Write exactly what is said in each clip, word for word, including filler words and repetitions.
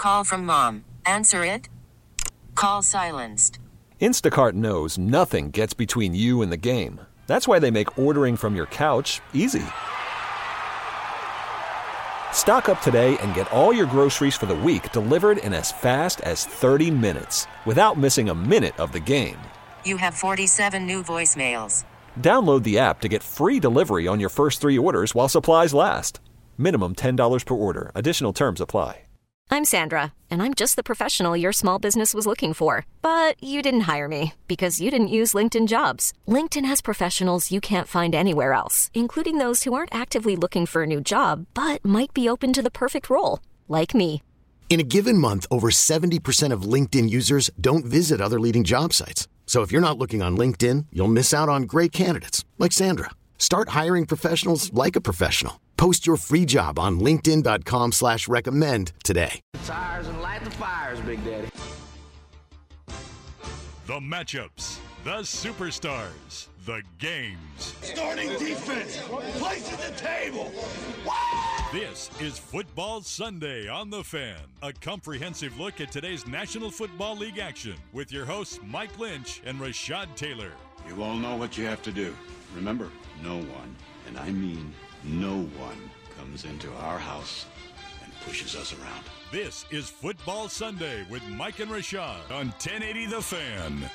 Call from mom. Answer it. Call silenced. Instacart knows nothing gets between you and the game. That's why they make ordering from your couch easy. Stock up today and get all your groceries for the week delivered in as fast as thirty minutes without missing a minute of the game. You have forty-seven new voicemails. Download the app to get free delivery on your first three orders while supplies last. Minimum ten dollars per order. Additional terms apply. I'm Sandra, and I'm just the professional your small business was looking for. But you didn't hire me because you didn't use LinkedIn Jobs. LinkedIn has professionals you can't find anywhere else, including those who aren't actively looking for a new job, but might be open to the perfect role, like me. In a given month, over seventy percent of LinkedIn users don't visit other leading job sites. So if you're not looking on LinkedIn, you'll miss out on great candidates like Sandra. Start hiring professionals like a professional. Post your free job on linkedin.com slash recommend today. Tires and light the fires, Big Daddy. The matchups, the superstars, the games. Starting defense, place at the table. What? This is Football Sunday on The Fan, a comprehensive look at today's National Football League action with your hosts Mike Lynch and Rashad Taylor. You all know what you have to do. Remember, no one, and I mean no one, comes into our house and pushes us around. This is Football Sunday with Mike and Rashad on ten eighty The Fan.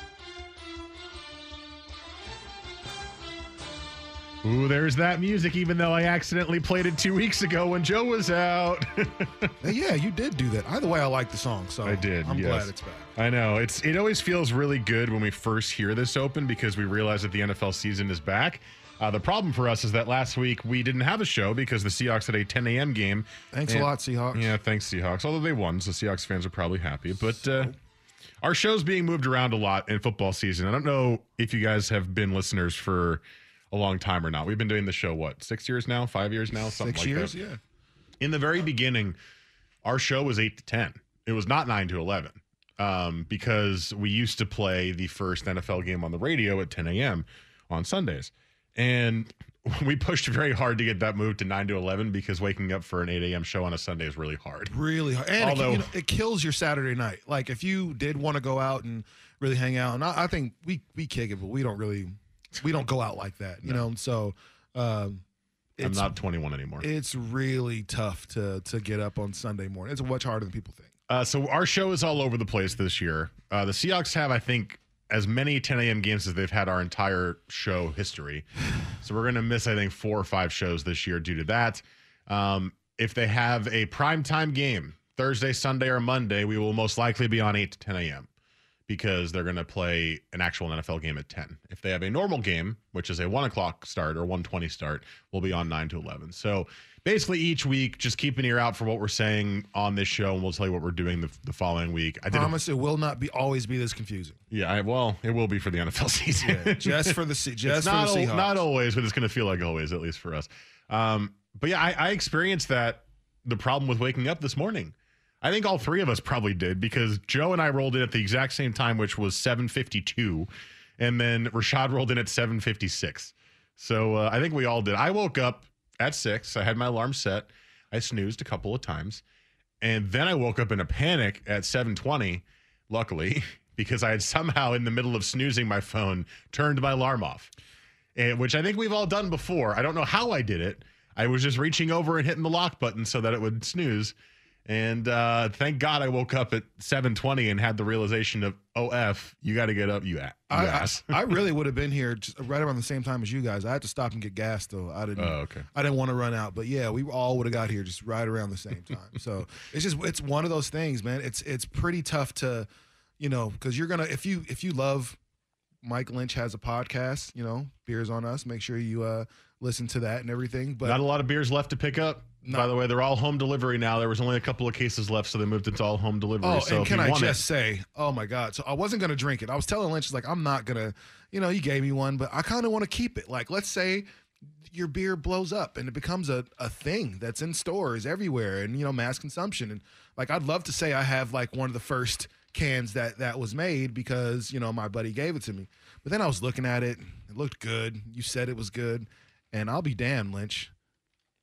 Ooh, there's that music, even though I accidentally played it two weeks ago when Joe was out. Yeah, you did do that. Either way, I like the song, so I did. I'm yes. glad it's back. I know. It's It always feels really good when we first hear this open because we realize that the N F L season is back. Uh, the problem for us is that last week we didn't have a show because the Seahawks had a ten a.m. game. Thanks and, a lot, Seahawks. Yeah, thanks, Seahawks. Although they won, so Seahawks fans are probably happy. But uh, our show's being moved around a lot in football season. I don't know if you guys have been listeners for a long time or not. We've been doing the show, what, six years now? Five years now? Something Six like years, that. yeah. In the very beginning, our show was eight to ten. It was not nine to eleven um, because we used to play the first N F L game on the radio at ten a.m. on Sundays. And we pushed very hard to get that moved to nine to eleven because waking up for an eight a.m. show on a Sunday is really hard. Really hard. And Although, it, you know, it kills your Saturday night. Like, if you did want to go out and really hang out, and I, I think we, we kick it, but we don't really – we don't go out like that, you no. know. So um, I'm not twenty-one anymore. It's really tough to to get up on Sunday morning. It's much harder than people think. Uh, so our show is all over the place this year. Uh, the Seahawks have, I think, as many ten a.m. games as they've had our entire show history. So we're going to miss, I think, four or five shows this year due to that. Um, if they have a primetime game, Thursday, Sunday, or Monday, we will most likely be on eight to ten a.m. because they're going to play an actual N F L game at ten. If they have a normal game, which is a one o'clock start or one twenty start, we'll be on nine to eleven. So basically each week, just keep an ear out for what we're saying on this show, and we'll tell you what we're doing the, the following week. I promise it will not be always be this confusing. Yeah, I, well, it will be for the N F L season. Yeah, just for the just it's for not, the Seahawks. Not always, but it's going to feel like always, at least for us. Um, but yeah, I, I experienced that, the problem with waking up this morning. I think all three of us probably did because Joe and I rolled in at the exact same time, which was seven fifty-two, and then Rashad rolled in at seven fifty-six. So uh, I think we all did. I woke up at six. I had my alarm set. I snoozed a couple of times, and then I woke up in a panic at seven twenty, luckily, because I had somehow in the middle of snoozing my phone turned my alarm off, and, which I think we've all done before. I don't know how I did it. I was just reaching over and hitting the lock button so that it would snooze. And uh, thank God I woke up at seven twenty and had the realization of, oh, F, you got to get up, you, a- you I, ass. I, I really would have been here just right around the same time as you guys. I had to stop and get gas, though. I didn't. Oh, okay. I didn't want to run out. But, yeah, we all would have got here just right around the same time. So it's just it's one of those things, man. It's it's pretty tough to, you know, because you're going to – if you if you love Mike Lynch has a podcast, you know, Beers on Us, make sure you uh, listen to that and everything. But not a lot of beers left to pick up. No. By the way, they're all home delivery now. There was only a couple of cases left, so they moved into all home delivery. Oh, so and can I just it, say, oh, my God. So I wasn't going to drink it. I was telling Lynch, like, I'm not going to, you know, you gave me one, but I kind of want to keep it. Like, let's say your beer blows up and it becomes a, a thing that's in stores everywhere and, you know, mass consumption. And, like, I'd love to say I have, like, one of the first cans that, that was made because, you know, my buddy gave it to me. But then I was looking at it. It looked good. You said it was good. And I'll be damned, Lynch.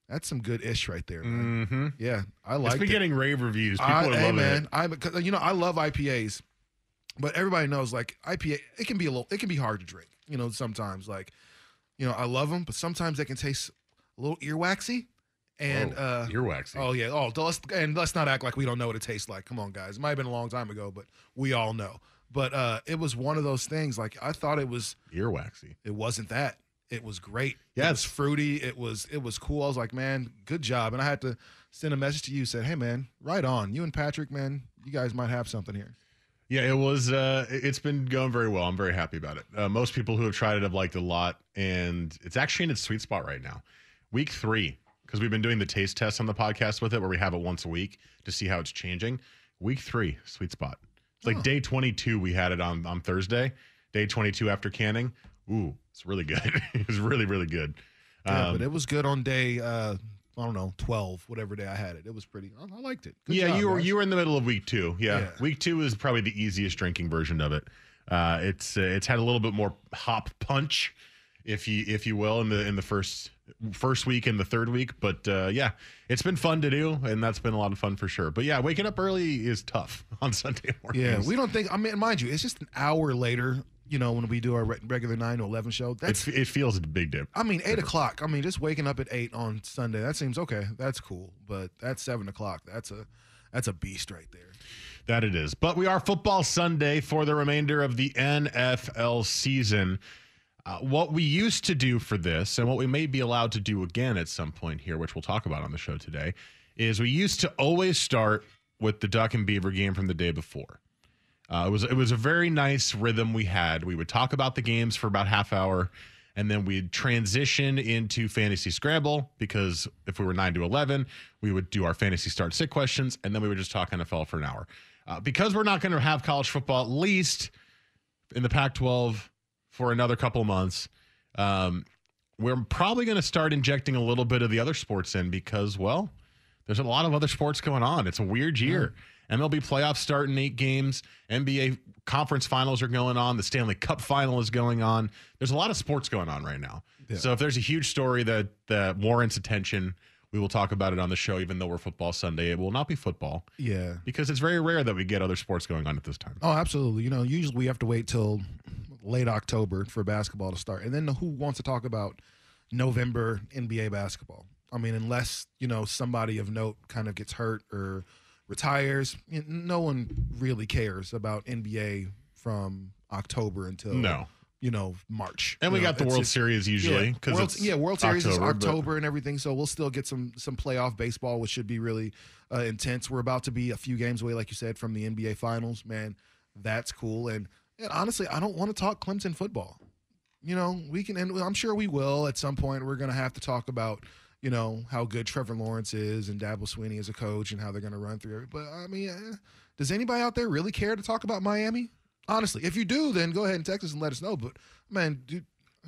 That's some good ish right there, man. Mm-hmm. Yeah, I like it. It's been getting rave reviews. People I, are hey, loving man, it. I'm, cause, you know, I love I P As, but everybody knows like I P A, it can be a little, it can be hard to drink. You know, sometimes like, you know, I love them, but sometimes they can taste a little earwaxy. And Whoa, uh, earwaxy. Oh yeah. Oh, let's, and let's not act like we don't know what it tastes like. Come on, guys. It might have been a long time ago, but we all know. But uh, it was one of those things. Like I thought it was earwaxy. It wasn't that. It was great. Yeah, it was fruity. It was it was cool. I was like, man, good job. And I had to send a message to you. Said, hey man, right on. You and Patrick, man, you guys might have something here. Yeah, it was. Uh, it's been going very well. I'm very happy about it. Uh, most people who have tried it have liked it a lot, and it's actually in its sweet spot right now. Week three. Because we've been doing the taste test on the podcast with it, where we have it once a week to see how it's changing. Week three, sweet spot. It's like oh. day twenty-two, we had it on, on Thursday. Day twenty-two after canning. Ooh, it's really good. It was really, really good. Yeah, um, but it was good on day, uh, I don't know, twelve, whatever day I had it. It was pretty, I, I liked it. Good yeah, job, you were guys. you were in the middle of week two. Yeah, Yeah. week two is probably the easiest drinking version of it. Uh, it's uh, it's had a little bit more hop punch, if you if you will, in the in the first first week and the third week. But uh, yeah, it's been fun to do, and that's been a lot of fun for sure. But yeah, waking up early is tough on Sunday mornings. Yeah, we don't think, I mean, mind you, it's just an hour later, you know, when we do our re- regular nine to eleven show. That's it, it feels a big dip. I mean, eight o'clock. I mean, just waking up at eight on Sunday, that seems okay. That's cool. But that's seven o'clock. That's a that's a beast right there. That it is. But we are Football Sunday for the remainder of the N F L season. Uh, what we used to do for this, and what we may be allowed to do again at some point here, which we'll talk about on the show today, is we used to always start with the Duck and Beaver game from the day before. Uh, it was it was a very nice rhythm we had. We would talk about the games for about half hour, and then we'd transition into Fantasy Scramble, because if we were nine to eleven, we would do our Fantasy Start Sit questions, and then we would just talk N F L for an hour. Uh, because we're not going to have college football, at least in the Pac twelve, for another couple months, um, we're probably going to start injecting a little bit of the other sports in because, well, there's a lot of other sports going on. It's a weird year. Mm. M L B playoffs start in eight games. N B A conference finals are going on. The Stanley Cup final is going on. There's a lot of sports going on right now. Yeah. So if there's a huge story that, that warrants attention, we will talk about it on the show, even though we're Football Sunday. It will not be football. Yeah. Because it's very rare that we get other sports going on at this time. Oh, absolutely. You know, usually we have to wait till late October for basketball to start. And then who wants to talk about November N B A basketball? I mean, unless, you know, somebody of note kind of gets hurt or retires, no one really cares about N B A from October until, no. you know, March. And we you know, got the World just, Series usually. Yeah, World, it's yeah, World Series October, is October but... and everything, so we'll still get some some playoff baseball, which should be really uh, intense. We're about to be a few games away, like you said, from the N B A Finals. Man, that's cool. And, and honestly, I don't want to talk Clemson football. You know, we can, and I'm sure we will at some point. We're going to have to talk about, you know, how good Trevor Lawrence is and Dabo Swinney as a coach and how they're going to run through it. But, I mean, eh, does anybody out there really care to talk about Miami? Honestly, if you do, then go ahead and text us and let us know. But, man, dude.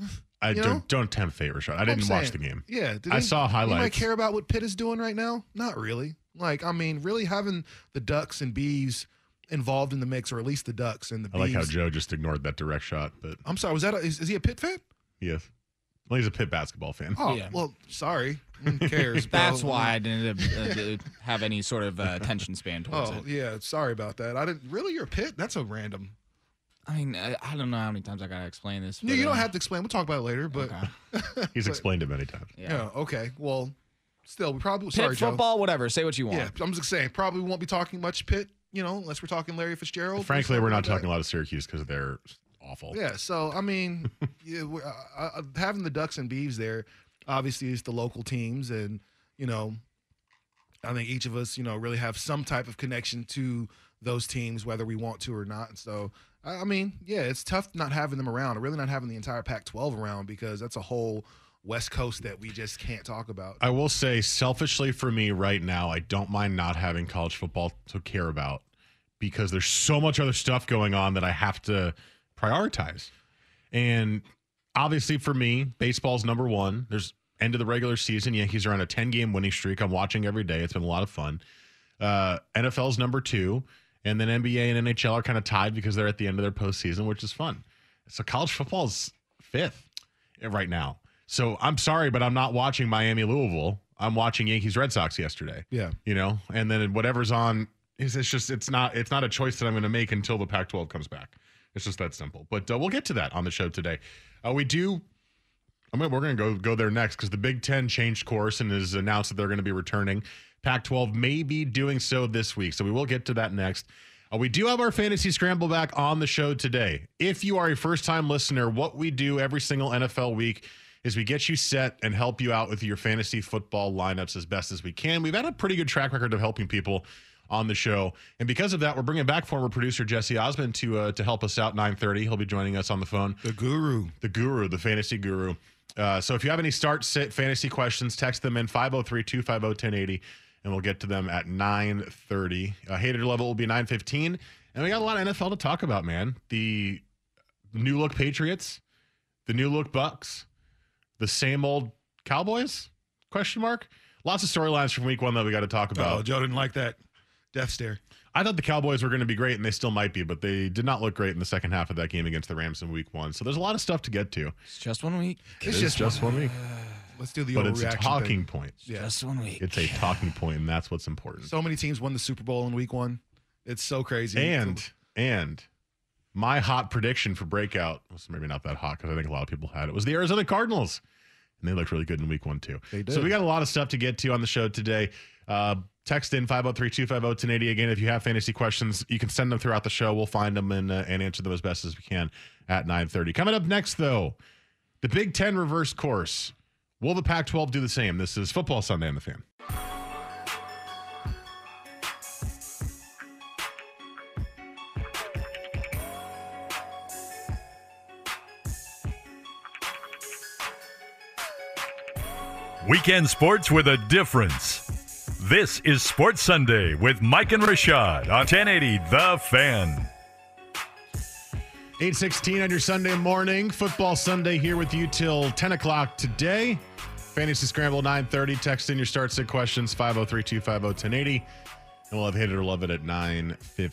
I you don't, know? don't tempt fate, Rashad. I didn't saying, watch the game. Yeah. Did I any, saw highlights. Anybody care about what Pitt is doing right now? Not really. Like, I mean, really having the Ducks and Bees involved in the mix, or at least the Ducks and the I Bees. like how Joe just ignored that direct shot. But I'm sorry. Was that a, is, is he a Pitt fan? Yes. Well, he's a Pitt basketball fan. Oh, yeah. Well, sorry. Who cares, bro? That's why I didn't uh, have any sort of uh, attention span towards oh, it. Oh, yeah. Sorry about that. I didn't. Really? You're a Pitt? That's a random. I mean, I, I don't know how many times I got to explain this. No, but, you don't uh, have to explain. We'll talk about it later. But okay. He's but, explained it many times. Yeah. yeah. Okay. Well, still, we probably. Pitt Sorry, football, Joe. whatever. Say what you want. Yeah. I'm just saying. Probably won't be talking much Pitt. You know, unless we're talking Larry Fitzgerald. Frankly, we're not like talking that. a lot of Syracuse because they're awful. Yeah. So I mean, yeah, uh, uh, having the Ducks and Beavs there, obviously, is the local teams, and you know, I think each of us, you know, really have some type of connection to those teams, whether we want to or not. And so, I mean, yeah, it's tough not having them around, or really not having the entire Pac twelve around, because that's a whole West Coast that we just can't talk about. I will say, selfishly for me right now, I don't mind not having college football to care about, because there's so much other stuff going on that I have to prioritize. And obviously for me, baseball's number one. There's end of the regular season. Yankees are on a ten-game winning streak. I'm watching every day. It's been a lot of fun. Uh, N F L's number two. And then N B A and N H L are kind of tied because they're at the end of their postseason, which is fun. So college football is fifth right now. So I'm sorry, but I'm not watching Miami Louisville. I'm watching Yankees Red Sox yesterday. Yeah. You know, and then whatever's on is it's just it's not it's not a choice that I'm going to make until the Pac twelve comes back. It's just that simple. But uh, we'll get to that on the show today. Uh, we do. I mean, we're going to go go there next because the Big Ten changed course and has announced that they're going to be returning. Pac twelve may be doing so this week, so we will get to that next. Uh, we do have our Fantasy Scramble back on the show today. If you are a first-time listener, what we do every single N F L week is we get you set and help you out with your fantasy football lineups as best as we can. We've had a pretty good track record of helping people on the show, and because of that, we're bringing back former producer Jesse Osmond to uh, to help us out. nine thirty, he'll be joining us on the phone. The guru, the guru, the fantasy guru. Uh, so if you have any start sit fantasy questions, text them in five oh three, two five oh, one oh eight oh, and we'll get to them at nine thirty. Uh, hater level will be nine fifteen, and we got a lot of N F L to talk about, man. The new look Patriots, the new look Bucks. The same old Cowboys? Question mark. Lots of storylines from week one that we got to talk about. Oh, Joe didn't like that death stare. I thought the Cowboys were going to be great, and they still might be, but they did not look great in the second half of that game against the Rams in week one. So there's a lot of stuff to get to. It's just one week. It it's just, just one week. Let's do the but overreaction it's a talking thing. point. Yeah. Just one week. It's a talking point, and that's what's important. So many teams won the Super Bowl in week one. It's so crazy. And, and my hot prediction for breakout was maybe not that hot because I think a lot of people had it, was the Arizona Cardinals. And they looked really good in week one, too. They did. So we got a lot of stuff to get to on the show today. Uh, text in five oh three, two five oh, one oh eight oh. Again, if you have fantasy questions, you can send them throughout the show. We'll find them and, uh, and answer them as best as we can at nine thirty. Coming up next, though, the Big Ten reverse course. Will the Pac twelve do the same? This is Football Sunday on The Fan. Weekend sports with a difference. This is Sports Sunday with Mike and Rashad on ten eighty The Fan. eight sixteen on your Sunday morning. Football Sunday here with you till ten o'clock today. Fantasy Scramble nine thirty. Text in your start sit questions five oh three, two five oh, one oh eight oh. And we'll have hit it or love it at nine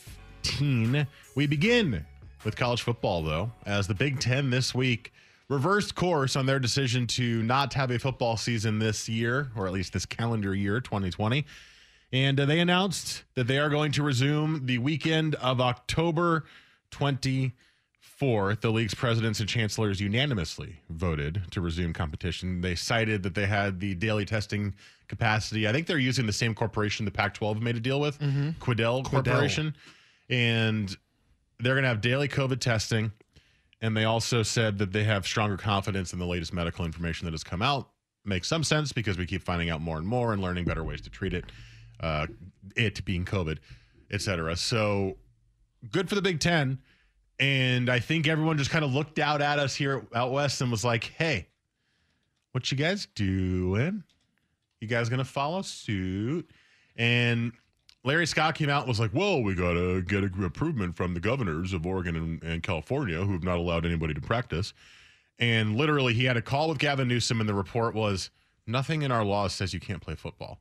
fifteen. We begin with college football, though, as the Big Ten this week reversed course on their decision to not have a football season this year, or at least this calendar year, twenty twenty. And uh, they announced that they are going to resume the weekend of October twenty-fourth. The league's presidents and chancellors unanimously voted to resume competition. They cited that they had the daily testing capacity. I think they're using the same corporation the Pac twelve made a deal with, mm-hmm. Quidel, Quidel Corporation. And they're going to have daily COVID testing. And they also said that they have stronger confidence in the latest medical information that has come out. Makes some sense because we keep finding out more and more and learning better ways to treat it, uh, it being COVID, et cetera. So good for the Big Ten. And I think everyone just kind of looked out at us here out west and was like, hey, what you guys doing? You guys going to follow suit? And Larry Scott came out and was like, whoa, we got to get a improvement from the governors of Oregon and, and California who have not allowed anybody to practice. And literally he had a call with Gavin Newsom and the report was, nothing in our laws says you can't play football.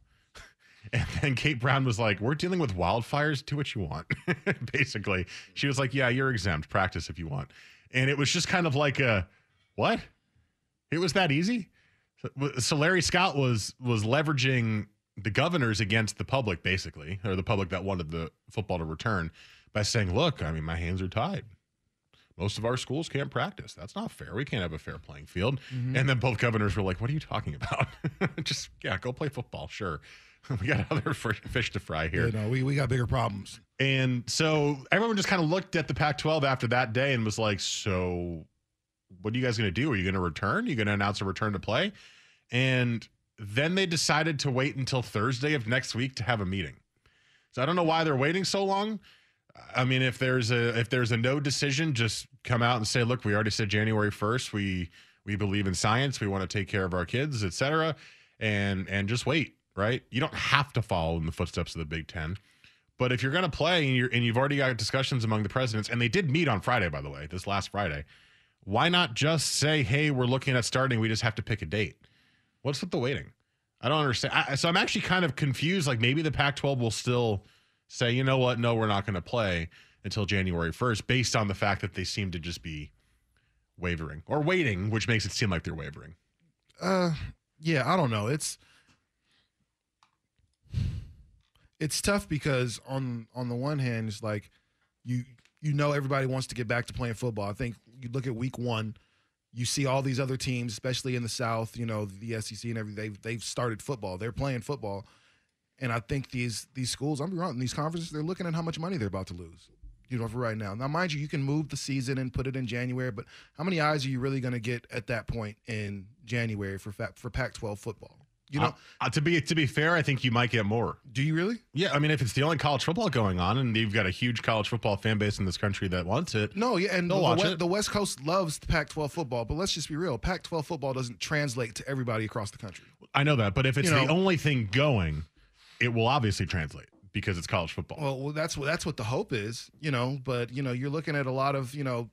And then Kate Brown was like, we're dealing with wildfires. Do what you want. Basically, she was like, yeah, you're exempt. Practice if you want. And it was just kind of like a, what? It was that easy? So, so Larry Scott was was leveraging the governors against the public, basically, or the public that wanted the football to return by saying, look, I mean, my hands are tied. Most of our schools can't practice. That's not fair. We can't have a fair playing field. Mm-hmm. And then both governors were like, what are you talking about? Just, yeah, go play football. Sure. We got other fish to fry here. Yeah, no, we, we got bigger problems. And so everyone just kind of looked at the Pac twelve after that day and was like, so what are you guys going to do? Are you going to return? Are you going to announce a return to play? And then they decided to wait until Thursday of next week to have a meeting. So I don't know why they're waiting so long. I mean, if there's a if there's a no decision, just come out and say, look, we already said January first. We we believe in science. We want to take care of our kids, et cetera. And and just wait, right? You don't have to follow in the footsteps of the Big Ten. But if you're going to play and, you're, and you've already got discussions among the presidents, and they did meet on Friday, by the way, this last Friday, why not just say, hey, we're looking at starting. We just have to pick a date. What's with the waiting? I don't understand. I, so I'm actually kind of confused. Like maybe the Pac twelve will still say, you know what? No, we're not going to play until January first based on the fact that they seem to just be wavering or waiting, which makes it seem like they're wavering. Uh, yeah, I don't know. It's it's tough because on on the one hand, it's like you you know everybody wants to get back to playing football. I think you look at week one, you see all these other teams, especially in the South, you know, the S E C and everything, they've, they've started football. They're playing football. And I think these these schools, I'm wrong, these conferences, they're looking at how much money they're about to lose, you know, for right now. Now, mind you, you can move the season and put it in January, but how many eyes are you really going to get at that point in January for for Pac twelve football? You know, uh, uh, to be to be fair, I think you might get more. Do you really? Yeah, I mean, if it's the only college football going on, and you've got a huge college football fan base in this country that wants it, no, yeah, and they'll the, watch the, it. the West Coast loves the Pac twelve football, but let's just be real: Pac twelve football doesn't translate to everybody across the country. I know that, but if it's You know- the only thing going, it will obviously translate because it's college football. Well, well, that's what that's what the hope is, you know. But you know, you're looking at a lot of you know,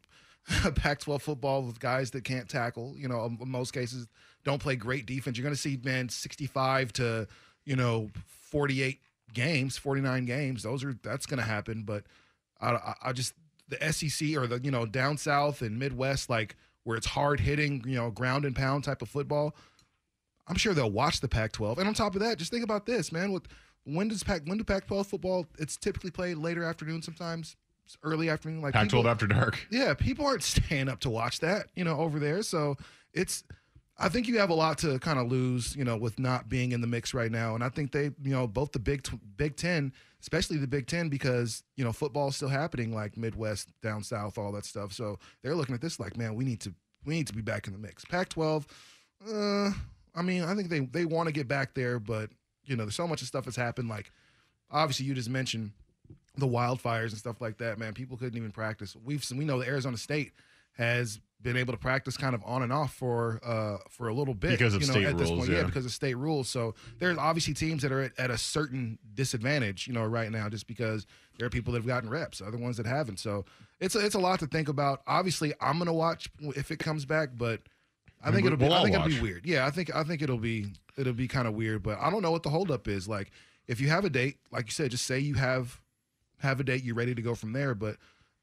Pac twelve football with guys that can't tackle. You know, in most cases, don't play great defense. You're going to see man sixty-five to you know forty-eight games, forty-nine games. Those are that's going to happen. But I, I, I just the S E C or the you know down south and Midwest, like where it's hard hitting, you know, ground and pound type of football. I'm sure they'll watch the Pac twelve. And on top of that, just think about this, man. With when does Pac when do Pac twelve football? It's typically played later afternoon, sometimes early afternoon. Like Pac twelve people- after dark. Yeah, people aren't staying up to watch that, you know, over there. So it's, I think you have a lot to kind of lose, you know, with not being in the mix right now. And I think they, you know, both the Big Big Ten, especially the Big Ten, because you know football is still happening, like Midwest, down south, all that stuff. So they're looking at this like, man, we need to we need to be back in the mix. Pac twelve, uh, I mean, I think they they want to get back there, but you know, there's so much of stuff that's happened. Like, obviously, you just mentioned the wildfires and stuff like that. Man, people couldn't even practice. We've we know that Arizona State has been able to practice kind of on and off for uh for a little bit Because of you know, state at this rules, point. yeah. because of state rules. So there's obviously teams that are at, at a certain disadvantage, you know, right now, just because there are people that have gotten reps, other ones that haven't. So it's a, it's a lot to think about. Obviously, I'm gonna watch if it comes back, but I think We'll- it'll be we'll I think all it'll be watch. weird. Yeah, I think I think it'll be it'll be kind of weird, but I don't know what the holdup is. Like, if you have a date, like you said, just say you have have a date, you're ready to go from there. But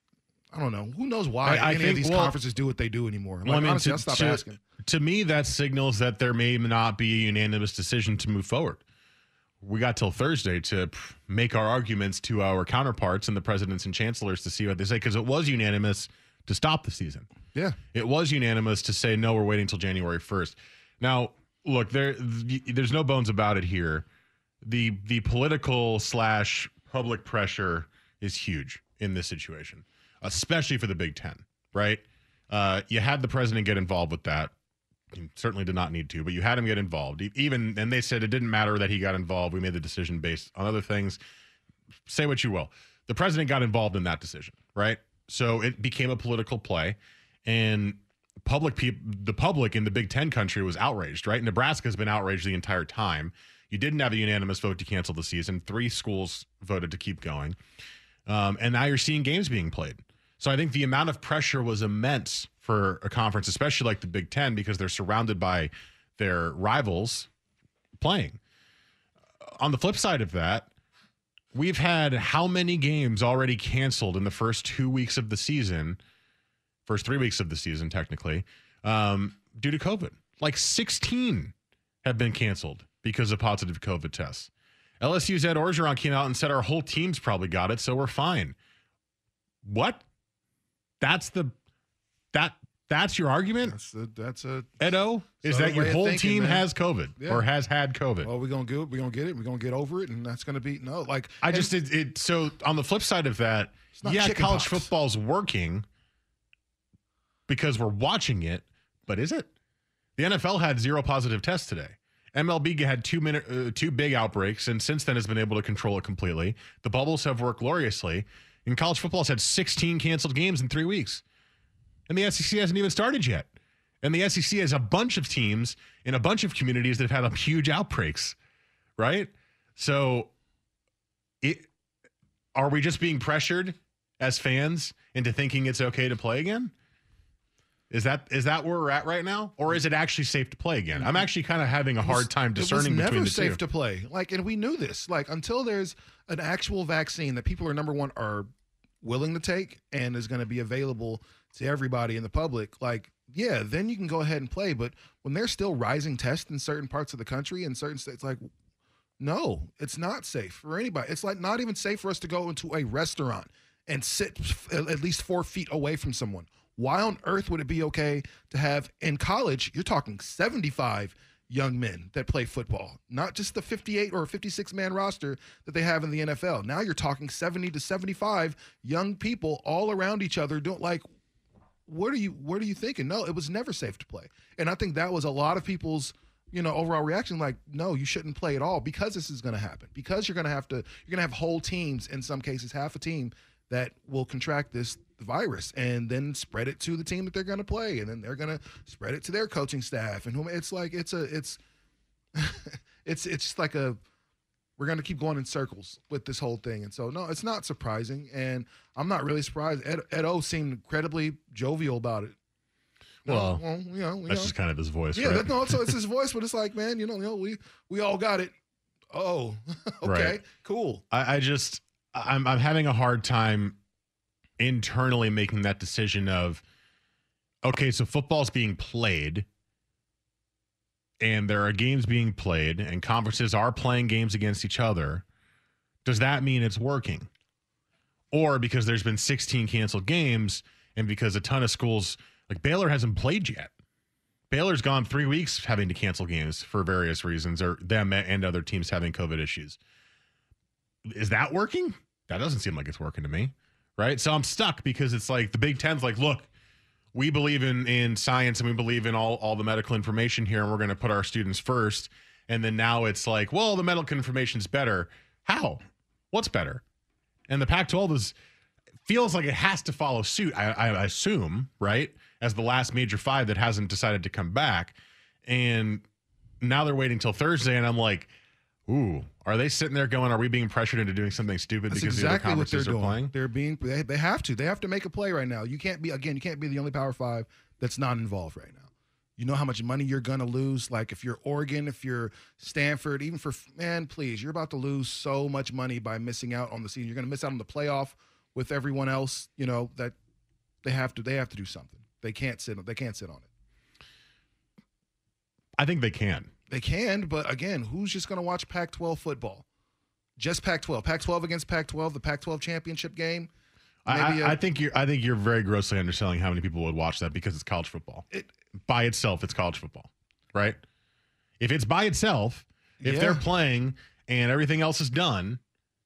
I don't know. Who knows why I- I any think- of these well- conferences do what they do anymore? Like, Well, I mean, honestly, to, I'll stop to- asking. to me, that signals that there may not be a unanimous decision to move forward. We got till Thursday to pff, make our arguments to our counterparts and the presidents and chancellors to see what they say, because it was unanimous to stop the season. Yeah. It was unanimous to say, no, we're waiting until January first. Now, look, there, th- there's no bones about it here. The the political slash public pressure is huge in this situation, especially for the Big Ten, right? Uh, you had the president get involved with that. You certainly did not need to, but you had him get involved. E- Even and they said it didn't matter that he got involved. We made the decision based on other things. Say what you will. The president got involved in that decision, right? So it became a political play, and public people, the public in the Big Ten country was outraged, right? Nebraska's been outraged the entire time. You didn't have a unanimous vote to cancel the season. Three schools voted to keep going. Um, and now you're seeing games being played. So I think the amount of pressure was immense for a conference, especially like the Big Ten, because they're surrounded by their rivals playing. On the flip side of that, we've had how many games already canceled in the first two weeks of the season, first three weeks of the season, technically, um, due to COVID? Like sixteen have been canceled because of positive COVID tests. L S U's Ed Orgeron came out and said our whole team's probably got it, so we're fine. What? That's the that that's your argument? That's a, that's a Edo, is Southern that your way of whole thinking, team man. has COVID Yeah. or has had COVID? Well, we're gonna get it. We're gonna get it. We're gonna get over it, and that's gonna be no. Like I and- just it, it so on the flip side of that, not yeah, chicken college pox. football's working because we're watching it, but is it? The N F L had zero positive tests today. M L B had two minute, uh, two big outbreaks, and since then has been able to control it completely. The bubbles have worked gloriously, and college football's had sixteen canceled games in three weeks, and the S E C hasn't even started yet. And the S E C has a bunch of teams in a bunch of communities that have had huge outbreaks, right? So, it are we just being pressured as fans into thinking it's okay to play again? Is that is that where we're at right now, or is it actually safe to play again? I'm actually kind of having a hard time discerning it was between never the safe two. to play. Like, and we knew this. Like, until there's an actual vaccine that people are number one are willing to take and is going to be available to everybody in the public. Like, yeah, then you can go ahead and play. But when there's still rising tests in certain parts of the country and certain states, like, No, it's not safe for anybody. It's like not even safe for us to go into a restaurant and sit f- at least four feet away from someone. Why on earth would it be okay to have in college, you're talking seventy-five young men that play football, not just the fifty-eight or fifty-six man roster that they have in the N F L. Now you're talking seventy to seventy-five young people all around each other. Don't like, what are you, what are you thinking? No, it was never safe to play. And I think that was a lot of people's, you know, overall reaction, like, no, you shouldn't play at all because this is going to happen. Because you're going to have to, you're going to have whole teams, in some cases, half a team that will contract this virus and then spread it to the team that they're going to play. And then they're going to spread it to their coaching staff. And whom it's like, it's a, it's, it's, it's just like a, we're going to keep going in circles with this whole thing. And so, no, it's not surprising. And I'm not really surprised. Ed, Ed O seemed incredibly jovial about it. Well, well, you know, you that's know. just kind of his voice, Yeah, right? that, no, so it's his voice, but it's like, man, you know, you know, we we all got it. Oh, okay, Right. cool. I, I just I'm I'm having a hard time internally making that decision of, okay, so football's being played and there are games being played and conferences are playing games against each other. Does that mean it's working? Or because there's been sixteen canceled games and because a ton of schools, like Baylor hasn't played yet. Baylor's gone three weeks having to cancel games for various reasons, or them and other teams having COVID issues. Is that working? That doesn't seem like it's working to me, right? So I'm stuck because it's like the Big Ten's like, look, we believe in, in science and we believe in all, all the medical information here, and we're going to put our students first. And then now it's like, well, the medical information's better. How? What's better? And the Pac twelve is feels like it has to follow suit, I, I assume, right? As the last major five that hasn't decided to come back. And now they're waiting till Thursday, and I'm like, ooh, are they sitting there going, are we being pressured into doing something stupid That's because exactly the other what they're conferences are doing. playing? They're being they, they have to. They have to make a play right now. You can't be again, you can't be the only Power Five that's not involved right now. You know how much money you're going to lose. Like if you're Oregon, if you're Stanford, even for, man, please, you're about to lose so much money by missing out on the season. You're going to miss out on the playoff with everyone else, you know, that they have to, they have to do something. They can't sit, they can't sit on it. I think they can. They can, but again, who's just going to watch Pac twelve football? Just Pac twelve. Pac twelve against Pac twelve, the Pac twelve championship game. I, I, I think you're. I think you're very grossly underselling how many people would watch that because it's college football. It, by itself, it's college football, right? If it's by itself, if Yeah. they're playing and everything else is done,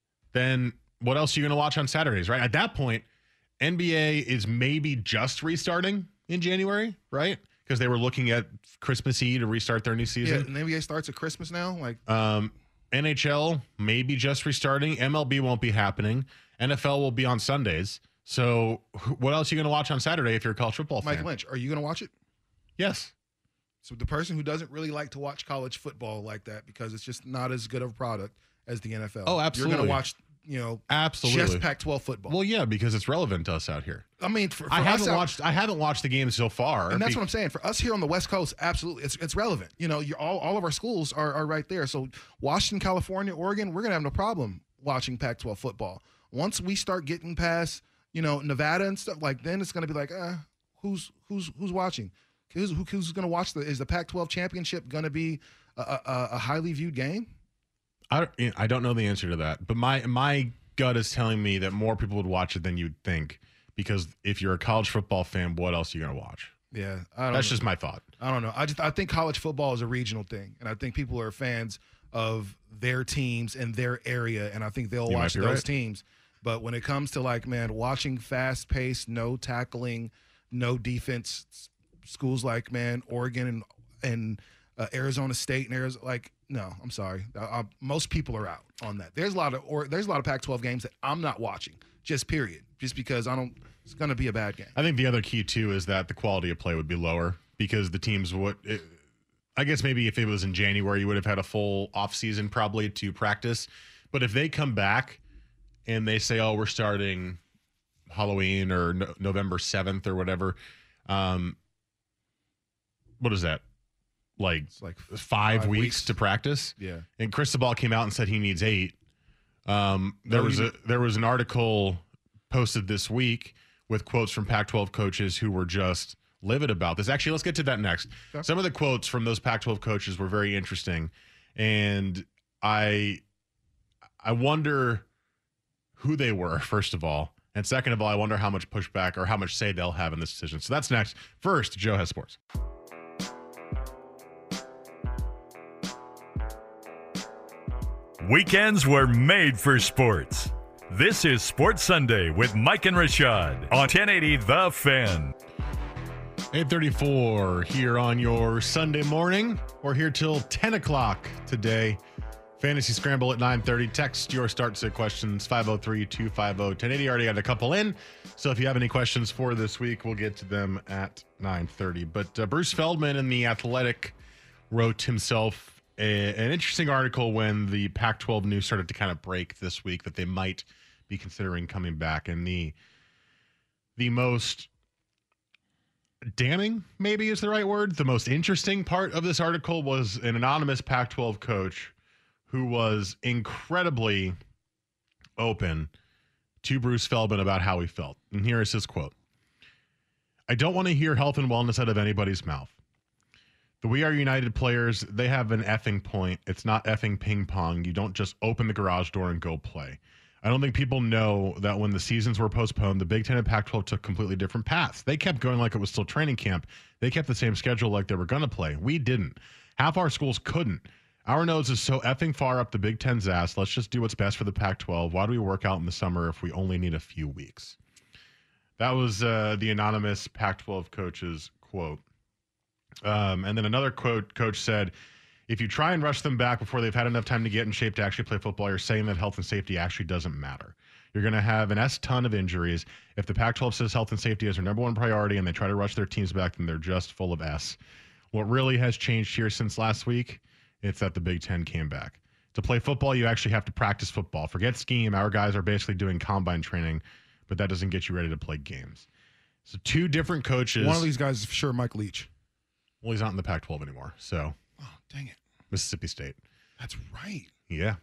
then what else are you going to watch on Saturdays, right? At that point, N B A is maybe just restarting in January, right? Because they were looking at Christmas Eve to restart their new yeah, season. and N B A starts at Christmas now. Like, Um, N H L maybe just restarting. M L B won't be happening. N F L will be on Sundays. So wh- what else are you going to watch on Saturday if you're a college football Mike fan? Lynch, are you going to watch it? Yes. So the person who doesn't really like to watch college football like that because it's just not as good of a product as the N F L. Oh, You're absolutely. going to watch, you know, Absolutely. just Pac twelve football. Well, yeah, because it's relevant to us out here. I mean, for, for I us haven't out- watched. I haven't watched the games so far, and that's be- what I'm saying. For us here on the West Coast, absolutely, it's it's relevant. You know, you're, all all of our schools are are right there. So Washington, California, Oregon, we're gonna have no problem watching Pac twelve football. Once we start getting past, you know, Nevada and stuff, like then it's gonna be like, uh, who's who's who's watching? Who's who, who's gonna watch the? Is the Pac twelve championship gonna be a, a, a highly viewed game? I don't, I don't know the answer to that, but my my gut is telling me that more people would watch it than you'd think. Because if you're a college football fan, what else are you gonna watch? Yeah, I don't That's know. just my thought. I don't know. I just I think college football is a regional thing, and I think people are fans of their teams in their area, and I think they'll You might watch be those right. teams. But when it comes to like, man, watching fast paced, no tackling, no defense, s- schools like man, Oregon and and uh, Arizona State and Arizona, like, no, I'm sorry. Uh, uh, most people are out on that. There's a lot of or there's a lot of Pac twelve games that I'm not watching. Just period. Just because I don't. It's going to be a bad game. I think the other key too is that the quality of play would be lower because the teams would. It, I guess maybe if it was in January, you would have had a full off season probably to practice. But if they come back and they say, "Oh, we're starting Halloween or no, November seventh or whatever," um, what is that? Like, It's like five, five weeks, weeks. to practice. Yeah. And Cristobal came out and said he needs eight. Um, there No, was you- a there was an article posted this week with quotes from Pac twelve coaches who were just livid about this. Actually, let's get to that next. Okay. Some of the quotes from those Pac twelve coaches were very interesting, and I I wonder who they were, first of all. And second of all, I wonder how much pushback or how much say they'll have in this decision. So that's next. First, Joe has sports. Weekends were made for sports. This is Sports Sunday with Mike and Rashad on ten eighty The Fan. eight thirty-four here on your Sunday morning. We're here till ten o'clock today. Fantasy Scramble at nine thirty. Text your start sit questions, five oh three, two five oh, ten eighty. Already got a couple in. So if you have any questions for this week, we'll get to them at nine thirty. But uh, Bruce Feldman in The Athletic wrote himself a, an interesting article when the Pac twelve news started to kind of break this week that they might be considering coming back. And the the most damning, maybe is the right word, the most interesting part of this article was an anonymous Pac twelve coach who was incredibly open to Bruce Feldman about how he felt. And here is his quote. "I don't want to hear health and wellness out of anybody's mouth. The We Are United players, they have an effing point. It's not effing ping pong. You don't just open the garage door and go play. I don't think people know that when the seasons were postponed, the Big Ten and Pac twelve took completely different paths. They kept going like it was still training camp. They kept the same schedule like they were going to play. We didn't. Half our schools couldn't. Our nose is so effing far up the Big Ten's ass. Let's just do what's best for the Pac twelve. Why do we work out in the summer if we only need a few weeks?" That was uh, the anonymous Pac twelve coach's quote. Um, and then another quote, coach said, "If you try and rush them back before they've had enough time to get in shape to actually play football, you're saying that health and safety actually doesn't matter. You're going to have an S ton of injuries. If the Pac twelve says health and safety is their number one priority and they try to rush their teams back, then they're just full of S. What really has changed here since last week, it's that the Big Ten came back. To play football, you actually have to practice football. Forget scheme. Our guys are basically doing combine training, but that doesn't get you ready to play games." So two different coaches. One of these guys is for sure Mike Leach. Well, he's not in the Pac twelve anymore, so. Oh, dang it. Mississippi State. That's right. Yeah.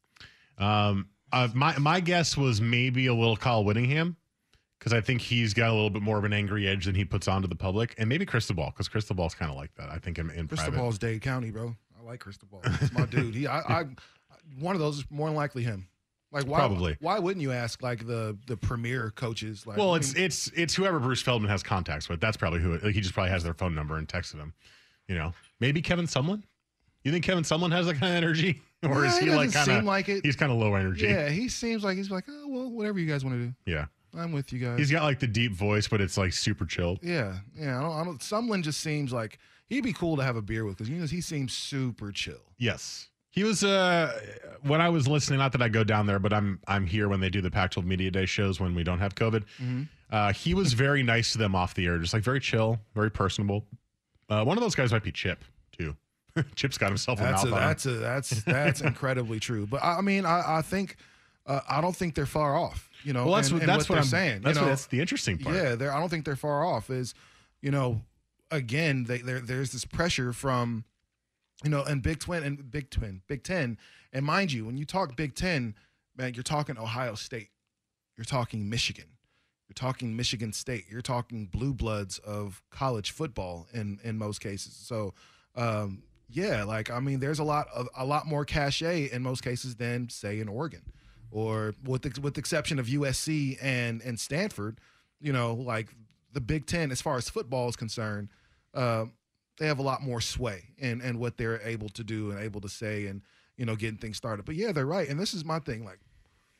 Um, uh, my my guess was maybe a little Kyle Whittingham, because I think he's got a little bit more of an angry edge than he puts on to the public, and maybe Cristobal, because Cristobal's kind of like that. I think in, in Cristobal's private. Dade County, bro. I like Cristobal. It's my dude. He, I, I, one of those is more than likely him. Like why? Probably. Why wouldn't you ask like the the premier coaches? Like, Well, I it's mean, it's it's whoever Bruce Feldman has contacts with. That's probably who. Like, he just probably has their phone number and texted them. You know, maybe Kevin Sumlin. You think Kevin Sumlin has that kind of energy, or yeah, is he, he like doesn't kind seem like it. He's kind of low energy. Yeah, he seems like he's like, oh well, whatever you guys want to do. Yeah. I'm with you guys. He's got like the deep voice, but it's like super chill. Yeah, yeah. I don't. I don't Sumlin just seems like he'd be cool to have a beer with because you know he seems super chill. Yes. He was uh when I was listening, not that I go down there, but I'm I'm here when they do the Pac twelve Media Day shows when we don't have COVID. Mm-hmm. Uh, he was very nice to them off the air, just like very chill, very personable. Uh, one of those guys might be Chip too. Chip's got himself a That's mouth a, on that's a, that's that's incredibly true. But I, I mean, I, I think uh, I don't think they're far off. You know, well, that's and, what and that's what, what, they're I'm saying. That's you what know? that's the interesting part. Yeah, they're, I don't think they're far off. Is you know, again, they, there's this pressure from, you know, and Big Twin and Big Twin, Big Ten, and mind you, when you talk Big Ten, man, you're talking Ohio State, you're talking Michigan, you're talking Michigan State, you're talking blue bloods of college football in in most cases. So, um, yeah, like I mean, there's a lot of a lot more cachet in most cases than say in Oregon, or with the, with the exception of U S C and and Stanford, you know, like the Big Ten as far as football is concerned. Uh, they have a lot more sway in, in what they're able to do and able to say and, you know, getting things started. But, yeah, they're right. And this is my thing. Like,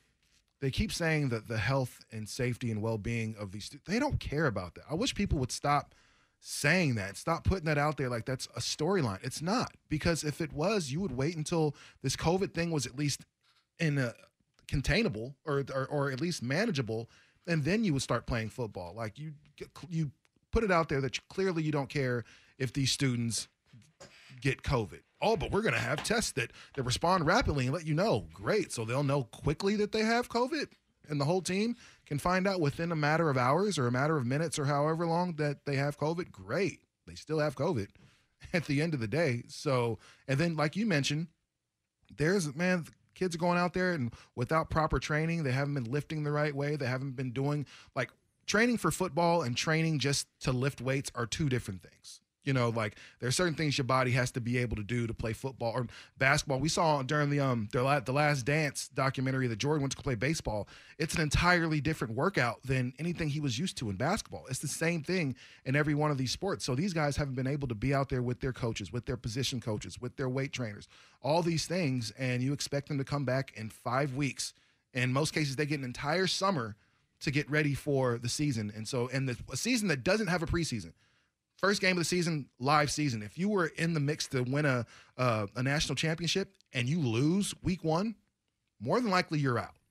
they keep saying that the health and safety and well-being of these students, they don't care about that. I wish people would stop saying that, stop putting that out there like that's a storyline. It's not. Because if it was, you would wait until this COVID thing was at least in a containable or, or, or at least manageable, and then you would start playing football. Like, you you put it out there that you, clearly you don't care if these students get COVID. Oh, but we're going to have tests that, that respond rapidly and let you know. Great. So they'll know quickly that they have COVID, and the whole team can find out within a matter of hours or a matter of minutes or however long that they have COVID. Great. They still have COVID at the end of the day. So, and then like you mentioned, there's, man, kids are going out there and without proper training, they haven't been lifting the right way. They haven't been doing, like, training for football and training just to lift weights are two different things. You know, like there are certain things your body has to be able to do to play football or basketball. We saw during the um the, la- the Last Dance documentary that Jordan went to play baseball. It's an entirely different workout than anything he was used to in basketball. It's the same thing in every one of these sports. So these guys haven't been able to be out there with their coaches, with their position coaches, with their weight trainers, all these things, and you expect them to come back in five weeks. In most cases, they get an entire summer to get ready for the season. And so, and the, a season that doesn't have a preseason. First game of the season, live season. If you were in the mix to win a uh, a national championship and you lose week one, more than likely you're out.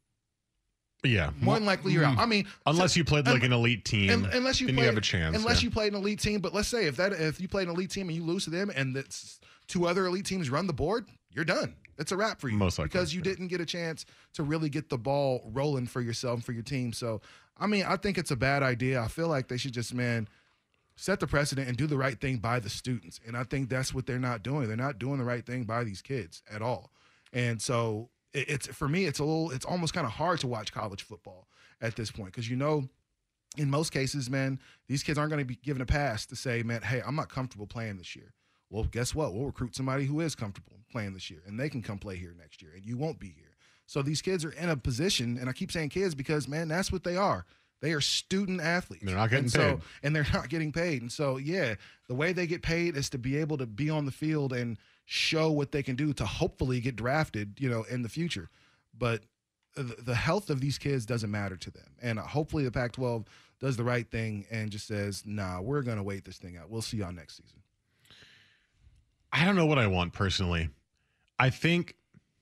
Yeah, more than likely you're out. I mean, unless so, you played like an elite team, and, unless you then played, you have a chance. Unless yeah. you played an elite team, but let's say if that if you played an elite team and you lose to them, and that's two other elite teams run the board, you're done. It's a wrap for you. Most likely, because you yeah. didn't get a chance to really get the ball rolling for yourself and for your team. So, I mean, I think it's a bad idea. I feel like they should just, man, set the precedent and do the right thing by the students. And I think that's what they're not doing. They're not doing the right thing by these kids at all. And so it, it's for me, it's a little, it's almost kind of hard to watch college football at this point because, you know, in most cases, man, these kids aren't going to be given a pass to say, man, hey, I'm not comfortable playing this year. Well, guess what? We'll recruit somebody who is comfortable playing this year, and they can come play here next year, and you won't be here. So these kids are in a position, and I keep saying kids because, man, that's what they are. They are student athletes. They're not getting and paid. So, and they're not getting paid. And so, yeah, the way they get paid is to be able to be on the field and show what they can do to hopefully get drafted, you know, in the future. But the health of these kids doesn't matter to them. And hopefully the Pac twelve does the right thing and just says, nah, we're going to wait this thing out. We'll see y'all next season. I don't know what I want personally. I think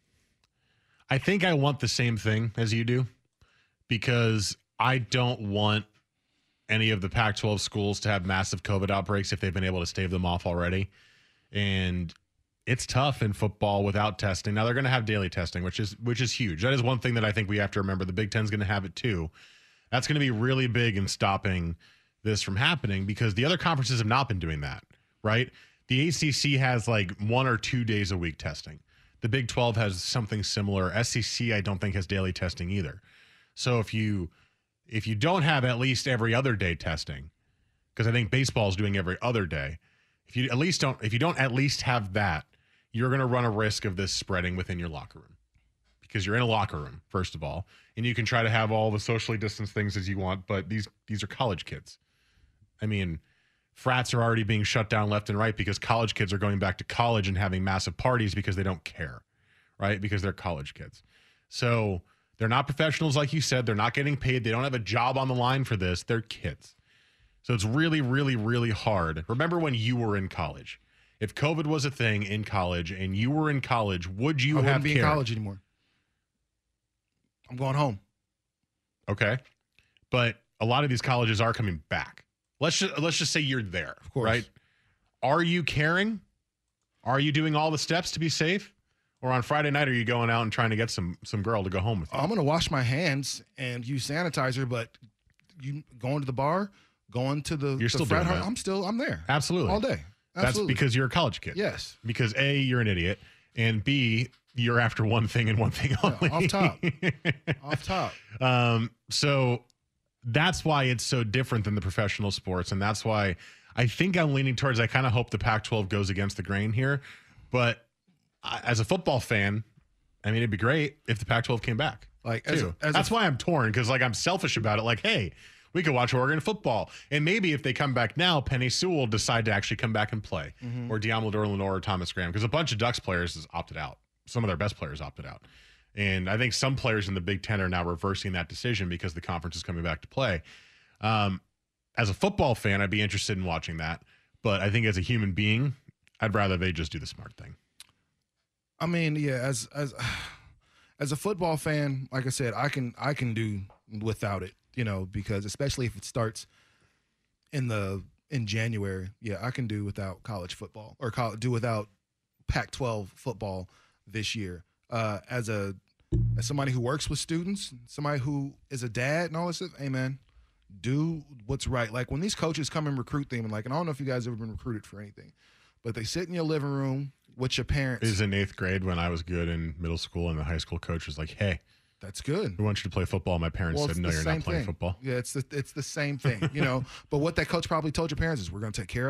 I think I want the same thing as you do because I don't want any of the Pac twelve schools to have massive COVID outbreaks if they've been able to stave them off already. And it's tough in football without testing. Now they're going to have daily testing, which is which is huge. That is one thing that I think we have to remember. The Big Ten's going to have it too. That's going to be really big in stopping this from happening because the other conferences have not been doing that, right? The A C C has like one or two days a week testing. The Big twelve has something similar. S E C, I don't think, has daily testing either. So if you if you don't have at least every other day testing, because I think baseball is doing every other day, if you at least don't if you don't at least have that, you're going to run a risk of this spreading within your locker room because you're in a locker room, first of all, and you can try to have all the socially distanced things as you want, but these these are college kids. I mean, frats are already being shut down left and right because college kids are going back to college and having massive parties because they don't care, right? Because they're college kids. So they're not professionals, like you said. They're not getting paid. They don't have a job on the line for this. They're kids. So it's really, really, really hard. Remember when you were in college? If COVID was a thing in college and you were in college, would you I have wouldn't be cared? in college anymore. I'm going home. Okay. But a lot of these colleges are coming back. Let's just, let's just say you're there, of course. Right? Are you caring? Are you doing all the steps to be safe? Or on Friday night, are you going out and trying to get some some girl to go home with you? I'm going to wash my hands and use sanitizer, but you going to the bar, going to the, You're the still frat doing house, that. I'm still, I'm there. Absolutely. All day. Absolutely. That's because you're a college kid. Yes. Because A, you're an idiot, and B, you're after one thing and one thing only. Yeah, off top. off top. Um, so that's why it's so different than the professional sports, and that's why I think I'm leaning towards, I kind of hope the Pac twelve goes against the grain here, but I, as a football fan, I mean, it'd be great if the Pac twelve came back. Like, too. as a, as that's a, why I'm torn, because like I'm selfish about it. Like, hey, we could watch Oregon football, and maybe if they come back now, Penny Sewell will decide to actually come back and play, mm-hmm. or Diamador Lenore or Thomas Graham, because a bunch of Ducks players has opted out. Some of their best players opted out. And I think some players in the Big Ten are now reversing that decision because the conference is coming back to play. Um, as a football fan, I'd be interested in watching that. But I think as a human being, I'd rather they just do the smart thing. I mean, yeah, as as as a football fan, like I said, I can I can do without it, you know, because especially if it starts in the in January, yeah, I can do without college football or college, do without Pac twelve football this year. Uh, as a as somebody who works with students, somebody who is a dad and all this stuff, hey man, do what's right. Like when these coaches come and recruit them, and like, and I don't know if you guys have ever been recruited for anything, but they sit in your living room with your parents. It was in eighth grade when I was good in middle school, and the high school coach was like, hey, that's good. We want you to play football. My parents well, said, no, you're not playing thing. football. Yeah, it's the, it's the same thing, you know. But what that coach probably told your parents is, we're going to take care of them.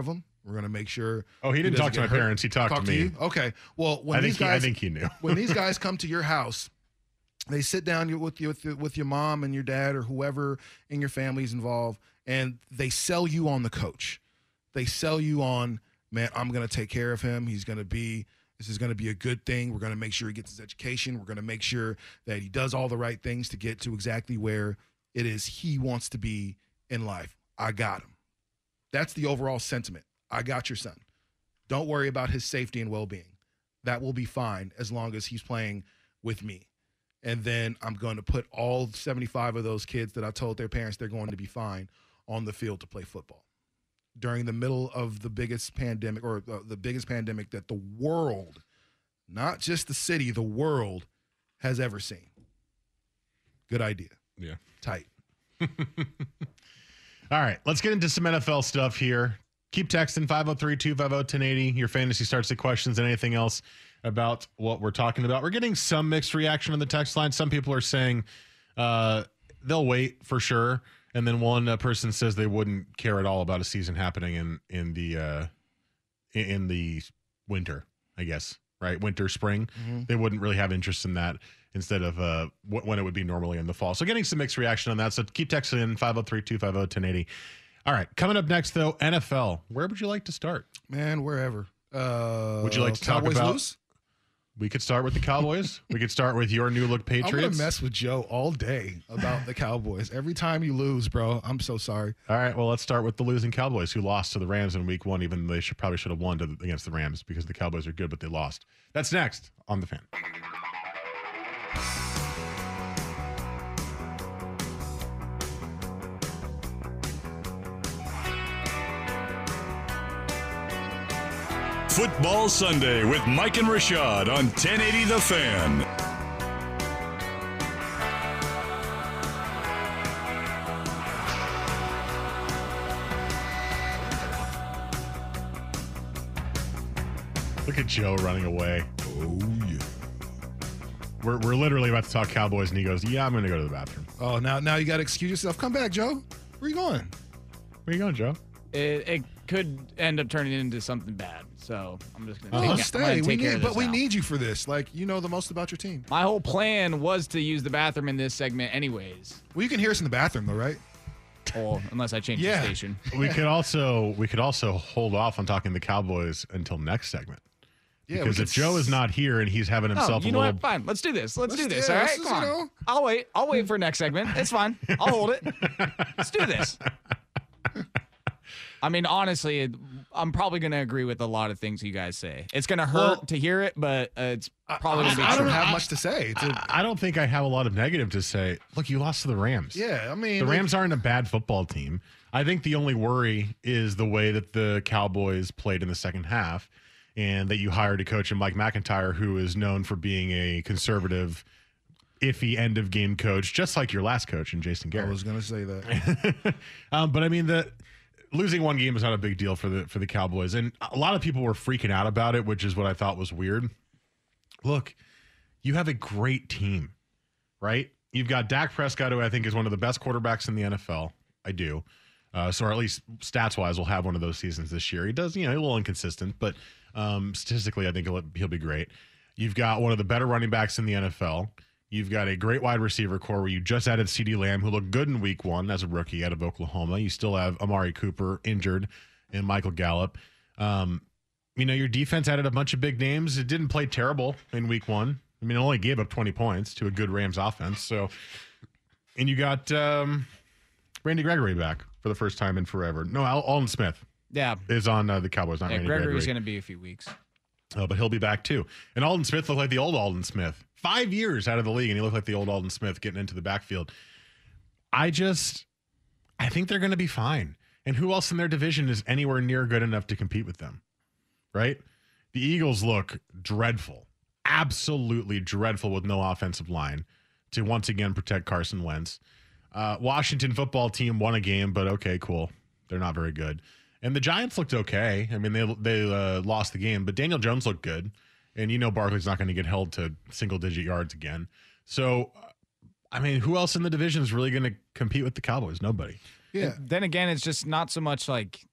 We're going to make sure. Oh, he didn't doesn't talk to my get hurt. parents. He talked Talk to me. you? Okay. Well, when I these think he, guys, I think he knew. when these guys come to your house, they sit down with you with, with your mom and your dad or whoever in your family's involved, and they sell you on the coach. They sell you on, man, I'm going to take care of him. He's going to be. This is going to be a good thing. We're going to make sure he gets his education. We're going to make sure that he does all the right things to get to exactly where it is he wants to be in life. I got him. That's the overall sentiment. I got your son. Don't worry about his safety and well-being. That will be fine as long as he's playing with me. And then I'm going to put all seventy-five of those kids that I told their parents they're going to be fine on the field to play football. During the middle of the biggest pandemic or the, the biggest pandemic that the world, not just the city, the world has ever seen. Good idea. Yeah. Tight. All right, let's get into some N F L stuff here. Keep texting five oh three, two five oh, one oh eight oh. Your fantasy starts the questions and anything else about what we're talking about. We're getting some mixed reaction on the text line. Some people are saying uh, they'll wait for sure. And then one uh, person says they wouldn't care at all about a season happening in in the uh, in the winter, I guess, right? Winter, spring. Mm-hmm. They wouldn't really have interest in that instead of uh, w- when it would be normally in the fall. So getting some mixed reaction on that. So keep texting in five oh three, two five oh, one oh eight oh. All right, coming up next, though, N F L. Where would you like to start? Man, wherever. Uh, would you like to Cowboys talk about? Lose? We could start with the Cowboys. We could start with your new look Patriots. I'm going to mess with Joe all day about the Cowboys. Every time you lose, bro, I'm so sorry. All right, well, let's start with the losing Cowboys, who lost to the Rams in week one, even though they should probably should have won to, against the Rams because the Cowboys are good, but they lost. That's next on The Fan. Football Sunday with Mike and Rashad on ten eighty The Fan. Look at Joe running away. Oh, yeah. We're, we're literally about to talk Cowboys, and he goes, yeah, I'm going to go to the bathroom. Oh, now now you got to excuse yourself. Come back, Joe. Where you going? Where you going, Joe? It, it could end up turning into something bad, so I'm just gonna. Oh, take, stay. I'm gonna We take care need, of but this we now. need you for this. Like, you know the most about your team. My whole plan was to use the bathroom in this segment, anyways. Well, you can hear us in the bathroom, though, right? Or unless I change Yeah. the station. We could also we could also hold off on talking the Cowboys until next segment. Yeah, because we if could Joe is s- not here and he's having Oh, himself you a know little what? Fine. Let's do this. Let's, Let's do do- this. yeah, All right, this is, come on. you know- I'll wait. I'll wait for next segment. It's fine. I'll hold it. Let's do this. I mean, honestly, it, I'm probably going to agree with a lot of things you guys say. It's going to hurt Well, to hear it, but uh, it's probably going to be I true. don't have much to say. It's a- I, I don't think I have a lot of negative to say. Look, you lost to the Rams. yeah, I mean, The like- Rams aren't a bad football team. I think the only worry is the way that the Cowboys played in the second half and that you hired a coach in Mike McIntyre who is known for being a conservative, iffy end of game coach, just like your last coach in Jason I Garrett. was going to say that. um, but I mean, the losing one game is not a big deal for the for the Cowboys, and a lot of people were freaking out about it, which is what I thought was weird. Look, you have a great team, right? You've got Dak Prescott, who I think is one of the best quarterbacks in the N F L. I do. Uh, so, or at least stats-wise, will have one of those seasons this year. He does, you know, a little inconsistent, but um, statistically, I think he'll, he'll be great. You've got one of the better running backs in the N F L. You've got a great wide receiver core where you just added CeeDee Lamb, who looked good in week one as a rookie out of Oklahoma. You still have Amari Cooper injured and Michael Gallup. Um, you know, your defense added a bunch of big names. It didn't play terrible in week one. I mean, it only gave up twenty points to a good Rams offense. So, and you got um, Randy Gregory back for the first time in forever. No, Al- Alden Smith Yeah. is on uh, the Cowboys, not Yeah, Randy Gregory's Gregory. going to be a few weeks. Oh, but he'll be back too. And Alden Smith looked like the old Alden Smith. Five years out of the league, and he looked like the old Alden Smith getting into the backfield. I just, I think they're going to be fine. And who else in their division is anywhere near good enough to compete with them? Right? The Eagles look dreadful. Absolutely dreadful with no offensive line to once again protect Carson Wentz. Uh, Washington football team won a game, but okay, cool. They're not very good. And the Giants looked okay. I mean, they they uh, lost the game, but Daniel Jones looked good. And you know Barkley's not going to get held to single-digit yards again. So, I mean, who else in the division is really going to compete with the Cowboys? Nobody. Yeah. Then again, it's just not so much like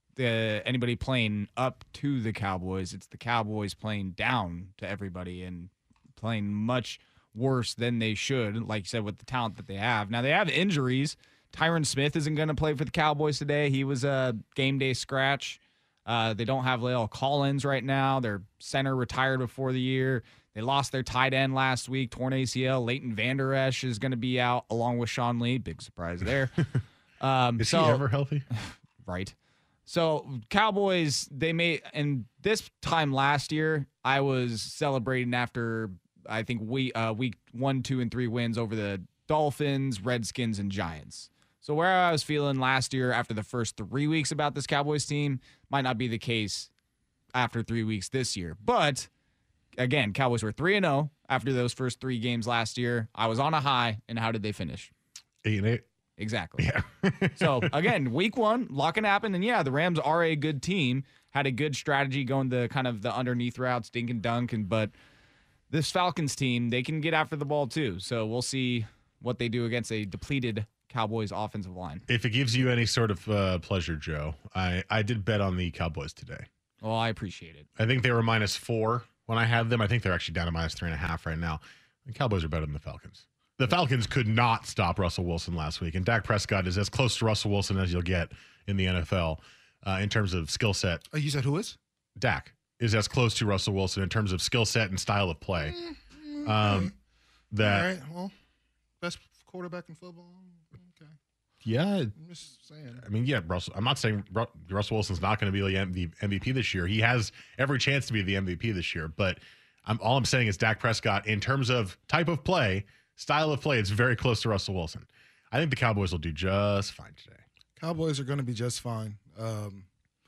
the anybody playing up to the Cowboys. It's the Cowboys playing down to everybody and playing much worse than they should, like you said, with the talent that they have. Now, they have injuries. Tyron Smith isn't going to play for the Cowboys today. He was a game day scratch. Uh, they don't have La'el Collins right now. Their center retired before the year. They lost their tight end last week, torn A C L. Leighton Vander Esch is going to be out along with Sean Lee. Big surprise there. Um, is so, he ever healthy? Right. So Cowboys, they made, and this time last year, I was celebrating after, I think, we, uh, week one, two, and three wins over the Dolphins, Redskins, and Giants. So where I was feeling last year after the first three weeks about this Cowboys team might not be the case after three weeks this year. But again, Cowboys were three and oh after those first three games last year. I was on a high, and how did they finish? Eight and eight. Exactly. Yeah. So again, week one, lock and happen, and yeah, the Rams are a good team. Had a good strategy going the kind of the underneath routes, dink and dunk, and but this Falcons team, they can get after the ball too. So we'll see what they do against a depleted Cowboys offensive line. If it gives you any sort of uh, pleasure, Joe, I, I did bet on the Cowboys today. Well, I appreciate it. I think they were minus four when I had them. I think they're actually down to minus three and a half right now. The Cowboys are better than the Falcons. The Falcons could not stop Russell Wilson last week, and Dak Prescott is as close to Russell Wilson as you'll get in the N F L uh, in terms of skill set. Oh, you said who is? Dak is as close to Russell Wilson in terms of skill set and style of play. Mm-hmm. Um, that All right, well, best quarterback in football. Okay. Yeah. I'm just saying. I mean, yeah, Russell. I'm not saying Ru- Russell Wilson's not going to be the M V P this year. He has every chance to be the M V P this year. But I'm all I'm saying is Dak Prescott, in terms of type of play, style of play, it's very close to Russell Wilson. I think the Cowboys will do just fine today. Cowboys are going to be just fine. Um,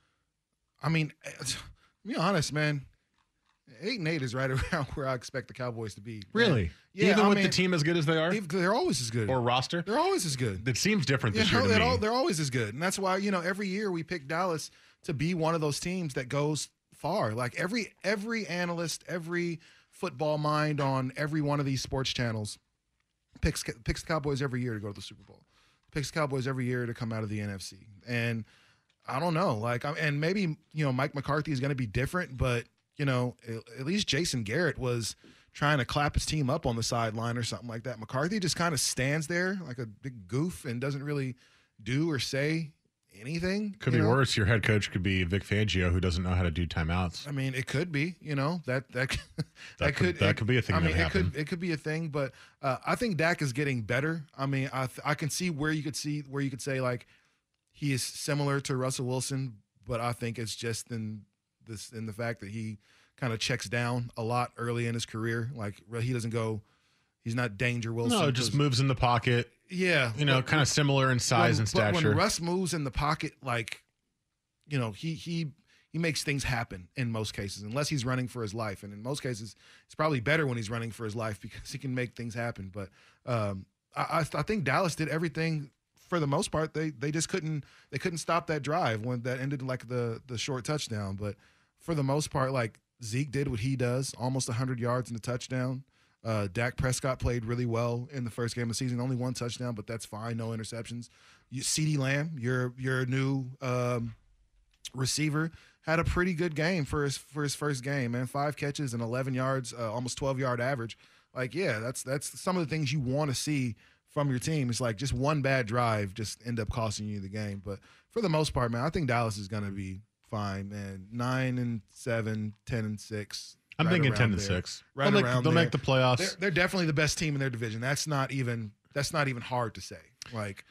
I mean, to be honest, man, eight and eight is right around where I expect the Cowboys to be. Really? Yeah, Even I with mean, the team as good as they are? They're always as good. Or roster? They're always as good. It seems different this you know, year to they're, me. all, they're always as good. And that's why, you know, every year we pick Dallas to be one of those teams that goes far. Like every every analyst, every football mind on every one of these sports channels picks picks the Cowboys every year to go to the Super Bowl. Picks the Cowboys every year to come out of the N F C. And I don't know, like, and maybe, you know, Mike McCarthy is going to be different, but, you know, at least Jason Garrett was trying to clap his team up on the sideline or something like that. McCarthy just kind of stands there like a big goof and doesn't really do or say anything. Could be know? worse. Your head coach could be Vic Fangio, who doesn't know how to do timeouts. I mean, it could be, you know, that that that, that could, could that it, could be a thing. I that mean, it happened. could it could be a thing, but uh, I think Dak is getting better. I mean, I th- I can see where you could see where you could say like he is similar to Russell Wilson, but I think it's just in this in the fact that he kind of checks down a lot early in his career. Like he doesn't go, he's not Danger Wilson. No, just moves in the pocket. Yeah, you know, but, kind of similar in size when, and stature. But when Russ moves in the pocket, like, you know, he he he makes things happen in most cases, unless he's running for his life. And in most cases, it's probably better when he's running for his life because he can make things happen. But um, I, I think Dallas did everything for the most part. They they just couldn't they couldn't stop that drive when that ended in like the the short touchdown. But for the most part, like Zeke did what he does, almost one hundred yards in the touchdown. Uh, Dak Prescott played really well in the first game of the season. Only one touchdown, but that's fine. No interceptions. You, CeeDee Lamb, your your new um, receiver, had a pretty good game for his for his first game, man. Five catches and eleven yards, uh, almost twelve yard average. Like, yeah, that's that's some of the things you want to see from your team. It's like just one bad drive just end up costing you the game. But for the most part, man, I think Dallas is going to be fine, man. Nine and seven, ten and six. I'm right thinking ten and there. six. Right they'll make, around they'll there. make the playoffs. They're, they're definitely the best team in their division. That's not even that's not even hard to say. Like,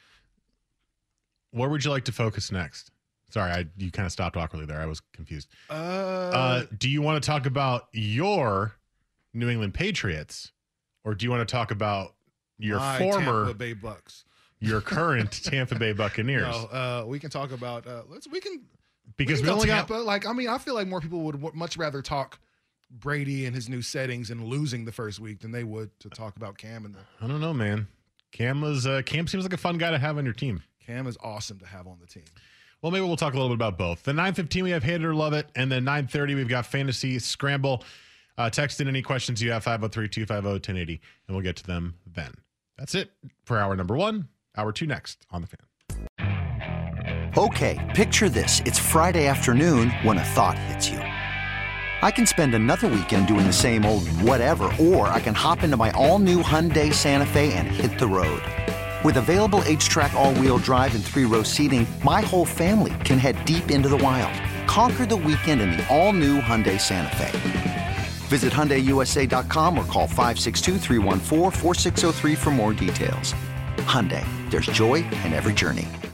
where would you like to focus next? Sorry, I you kind of stopped awkwardly there. I was confused. Uh, uh, do you want to talk about your New England Patriots, or do you want to talk about your my former Tampa Bay Bucks, your current Tampa Bay Buccaneers? No, uh, we can talk about. Uh, let's we can because we, we can only go got Tampa. Like, I mean, I feel like more people would w- much rather talk Brady and his new settings and losing the first week than they would to talk about Cam and the. I don't know, man. Cam was uh, Cam seems like a fun guy to have on your team. Cam is awesome to have on the team. Well, maybe we'll talk a little bit about both. The nine fifteen, we have Hate It or Love It, and then nine thirty, we've got Fantasy Scramble. Uh, text in any questions you have, five oh three, two five oh, ten eighty, and we'll get to them then. That's it for hour number one. Hour two next on The Fan. Okay, picture this. It's Friday afternoon when a thought hits you. I can spend another weekend doing the same old whatever, or I can hop into my all-new Hyundai Santa Fe and hit the road. With available H-Track all-wheel drive and three-row seating, my whole family can head deep into the wild. Conquer the weekend in the all-new Hyundai Santa Fe. Visit Hyundai U S A dot com or call five six two, three one four, four six zero three for more details. Hyundai, there's joy in every journey.